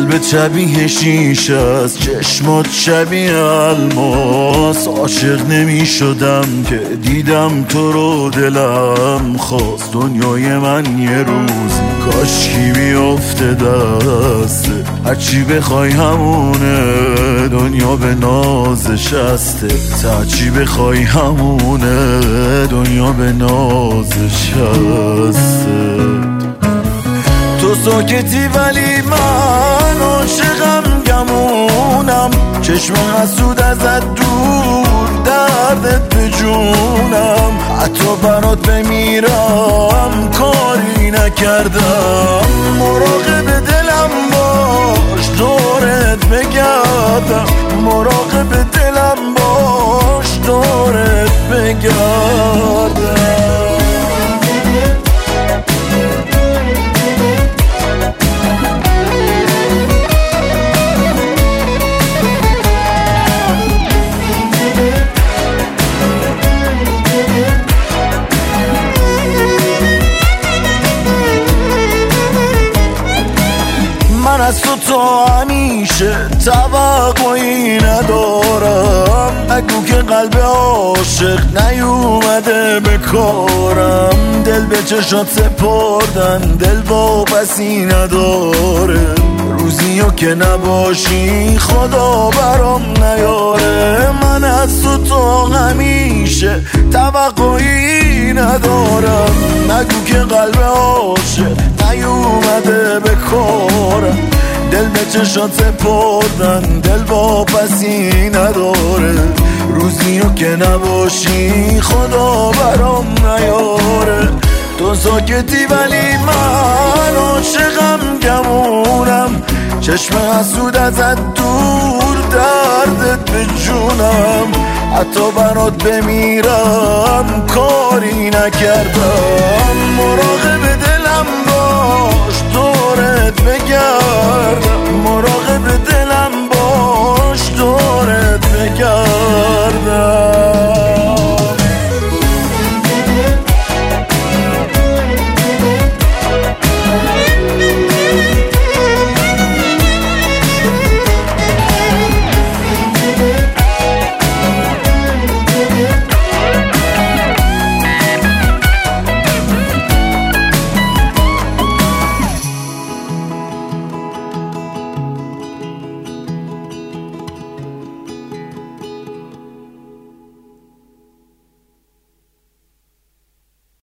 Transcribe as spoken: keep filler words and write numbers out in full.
قلبت شبیه شیشه است، چشمات شبیه الماس. عاشق نمی شدم که دیدم تو رو، دلم خواست دنیای من یه روز کاشکی بیفته دسته. هرچی بخوای همونه، دنیا به نازش هسته. هرچی بخوای همونه، دنیا به نازش هسته. تو ساکتی ولی من عاشقم گمونم، چشم حسود ازت دور، دردت به جونم. حتی برات بمیرم کاری نکردم. مراقب دلم باش دورت بگردم، مراقب دلم باش دورت بگردم. من از تو تا همیشه توقعی ندارم. نگو که قلب عاشق نیومده به کارم. دل به چشات سپردن دل واپسی نداره. روزیو که نباشی خدا برام نیاره. من از تو تا همیشه توقعی ندارم. نگو که قلب عاشق نیومده به کارم. دل به چشات سپردن دل واپسی نداره. روزیو که نباشی خدا برام نیاره. تو ساکتی ولی من عاشقم گمونم، چشم حسود ازت دور، دردت به جونم. حتی برات بمیرم کاری نکردم. مراقب دلم باش دورت بگردم، مراقب دلم باش دورت